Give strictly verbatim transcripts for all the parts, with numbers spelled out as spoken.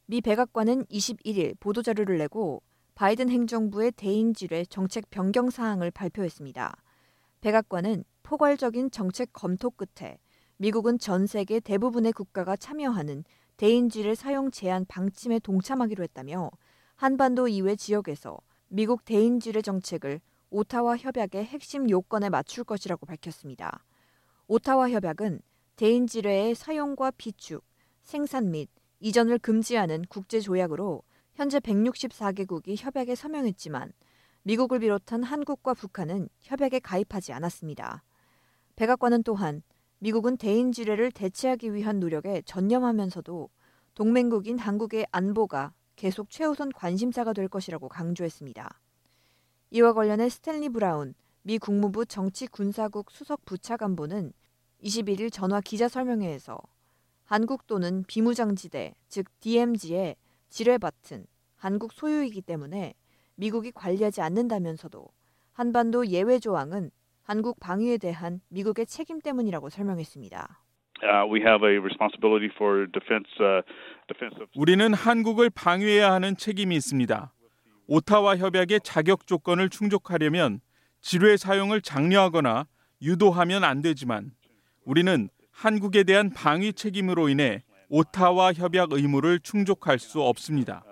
미 백악관은 이십일 일 보도자료를 내고 바이든 행정부의 대인지뢰 정책 변경 사항을 발표했습니다. 백악관은 포괄적인 정책 검토 끝에 미국은 전 세계 대부분의 국가가 참여하는 대인지뢰 사용 제한 방침에 동참하기로 했다며 한반도 이외 지역에서 미국 대인지뢰 정책을 오타와 협약의 핵심 요건에 맞출 것이라고 밝혔습니다. 오타와 협약은 대인지뢰의 사용과 비축, 생산 및 이전을 금지하는 국제조약으로 현재 백육십사 개국이 협약에 서명했지만 미국을 비롯한 한국과 북한은 협약에 가입하지 않았습니다. 백악관은 또한 미국은 대인지뢰를 대체하기 위한 노력에 전념하면서도 동맹국인 한국의 안보가 계속 최우선 관심사가 될 것이라고 강조했습니다. 이와 관련해 스탠리 브라운 미 국무부 정치군사국 수석 부차관보는 이십일 일 전화 기자설명회에서 한국 또는 비무장지대, 즉 디엠지의 지뢰밭은 한국 소유이기 때문에 미국이 관리하지 않는다면서도 한반도 예외 조항은 한국 방위에 대한 미국의 책임 때문이라고 설명했습니다. Uh, we have a responsibility for defense, uh, defense of... 우리는 한국을 방위해야 하는 책임이 있습니다. 오타와 협약의 자격 조건을 충족하려면 지뢰 사용을 장려하거나 유도하면 안 되지만 우리는 한국에 대한 방위 책임으로 인해 오타와 협약 의무를 충족할 수 없습니다.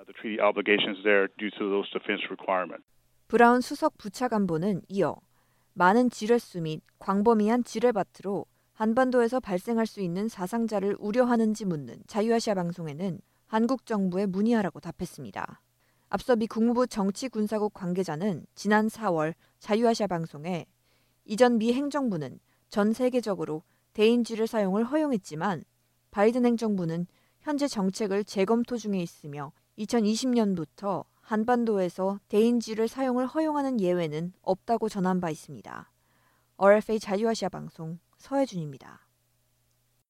브라운 수석 부차관보는 이어 많은 지뢰수 및 광범위한 지뢰밭으로 한반도에서 발생할 수 있는 사상자를 우려하는지 묻는 자유아시아 방송에는 한국 정부에 문의하라고 답했습니다. 앞서 미 국무부 정치군사국 관계자는 지난 사월 자유아시아 방송에 이전 미 행정부는 전 세계적으로 대인지뢰 사용을 허용했지만 바이든 행정부는 현재 정책을 재검토 중에 있으며 이천이십 년부터 한반도에서 대인지뢰 사용을 허용하는 예외는 없다고 전한 바 있습니다. 알에프에이 자유아시아 방송 서혜준입니다.